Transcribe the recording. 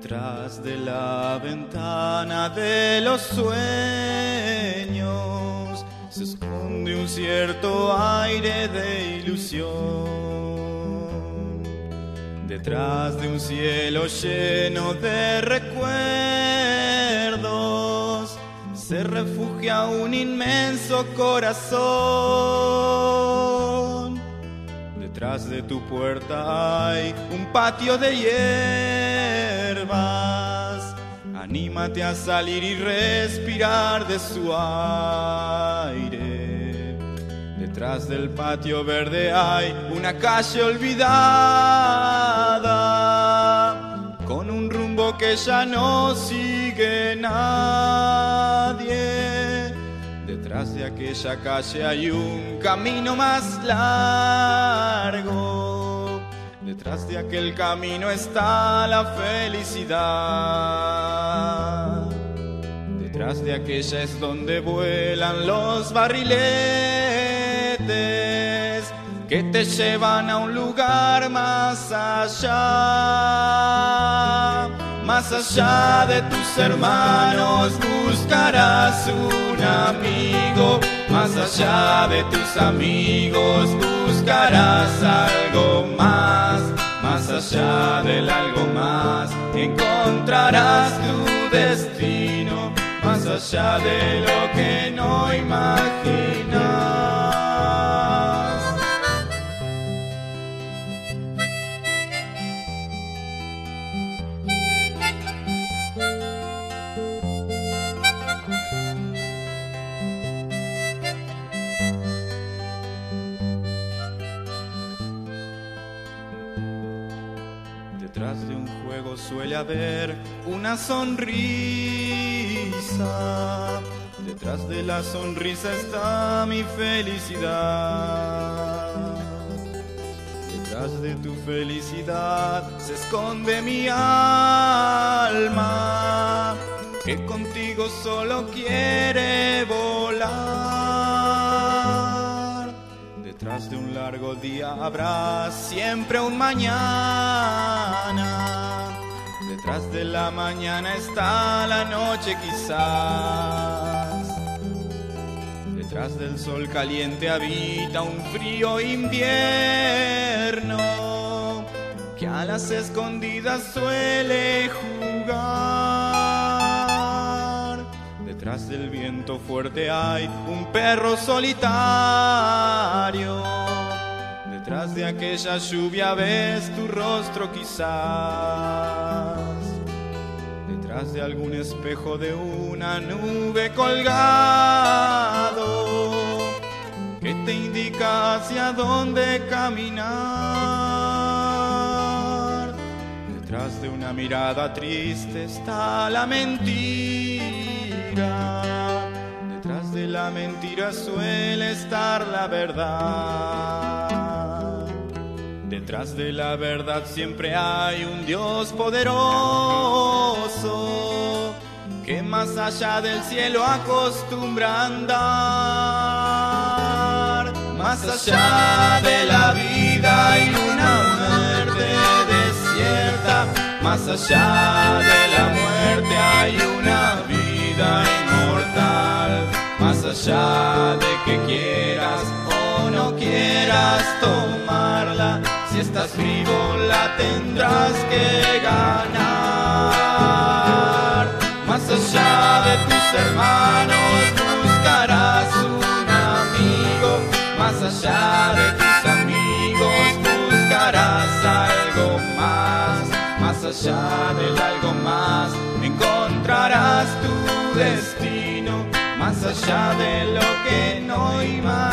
Detrás de la ventana de los sueños se esconde un cierto aire de ilusión. Detrás de un cielo lleno de recuerdos se refugia un inmenso corazón. Detrás de tu puerta hay un patio de hierbas. Anímate a salir y respirar de su aire. Detrás del patio verde hay una calle olvidada, con un rumbo que ya no sigue nadie. Detrás de aquella calle hay un camino más largo. Detrás de aquel camino está la felicidad. Detrás de aquella es donde vuelan los barriletes que te llevan a un lugar más allá. Más allá de tus hermanos buscarás un amigo. Más allá de tus amigos buscarás algo más. Más allá del algo más encontrarás tu destino. Más allá de lo que no imaginas. Detrás de un juego suele haber una sonrisa. Detrás de la sonrisa está mi felicidad. Detrás de tu felicidad se esconde mi alma, que contigo solo quiere volar. Detrás de un largo día habrá siempre un mañana. Detrás de la mañana está la noche quizás. Detrás del sol caliente habita un frío invierno que a las escondidas suele jugar. Detrás del viento fuerte hay un perro solitario. Detrás de aquella lluvia ves tu rostro quizás. Detrás de algún espejo de una nube colgado que te indica hacia dónde caminar. Detrás de una mirada triste está la mentira. Detrás de la mentira suele estar la verdad. Detrás de la verdad siempre hay un Dios poderoso que más allá del cielo acostumbra a andar. Más allá de la vida hay una muerte desierta. Más allá de la muerte hay una vida inmortal. Más allá de que quieras o no quieras tomarla, si estás vivo la tendrás que ganar. Más allá de tus hermanos buscarás un amigo. Más allá de tus amigos buscarás algo más. Más allá del algo más encontrarás tu destino. Más allá de lo que no imaginas.